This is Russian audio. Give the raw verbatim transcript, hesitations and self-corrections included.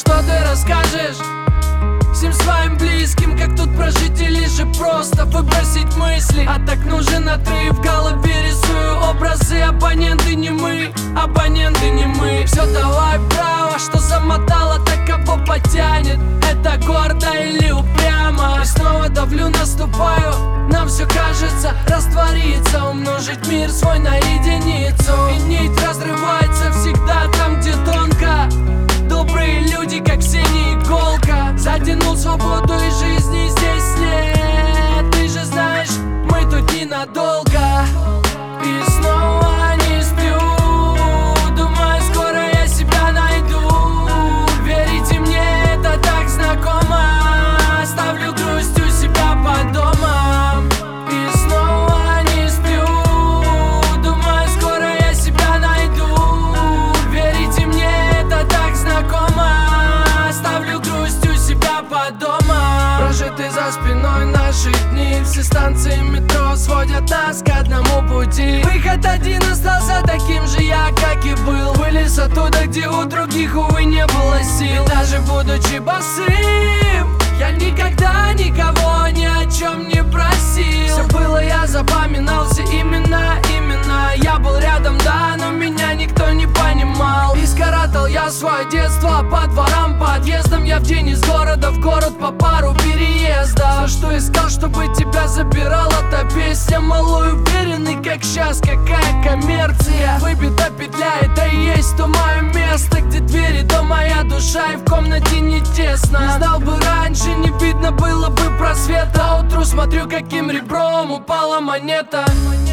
что ты расскажешь всем своим близким, как тут прожить или же просто выбросить мысли? А так нужен отрыв, в голове рисую образы. Абоненты не мы, абоненты не мы. Все давай право, что замотало, так кого потянет? Это гордо или упрямо? И снова давлю, наступаю, нам все кажется раствориться, умножить мир свой на единицу. И нить разрывается всегда там, где тонко. Добрые люди, как синяя иголка. Затянул свободу и жизни здесь нет. Ты же знаешь, мы тут ненадолго. И снова не сплю, думаю, скоро я себя найду. Верите мне, это так знакомо. Оставлю грусть у себя под домом. И снова не сплю, думаю, скоро я себя найду. Верите мне, это так знакомо. Оставлю грусть у себя под домом. Прожиты за спиной наши дни. Все станции метро сводят нас к одному пути. Выход один остался таким же я, как и был. Вылез оттуда, где у других, увы, не было сил. И даже будучи босым, я никогда никого ни о чем не просил. Все было, я запоминался именно, именно. Я был рядом, да, но меня никто не понимал. И скоротал я свое детство по дворам, подъездам. Я в день из города в город по пару переездов. Все, что искал, чтобы тебя забирала та песня. Малой уверенный, как сейчас, какая коммерция. Выбита петля, это и есть то мое место, где двери, то моя душа, и в комнате не тесно. Не знал бы раньше, не видно было бы просвета. А утру смотрю, каким ребром упала монета.